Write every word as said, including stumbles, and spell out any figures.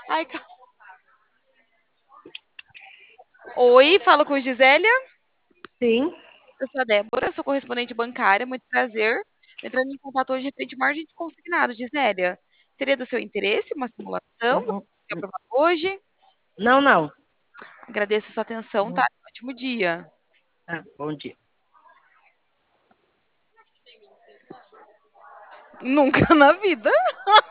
Ai, ca- Oi, falo com Gisélia. Sim, Eu sou a Débora, sou correspondente bancária, muito prazer. Entrando em contato hoje referente ao margem de consignado, Gisélia. Seria do seu interesse uma simulação? Você uhum. quer aprovar hoje? Não, não. Agradeço a sua atenção, tá? Uhum. Ótimo dia. Ah, bom dia. Nunca na vida.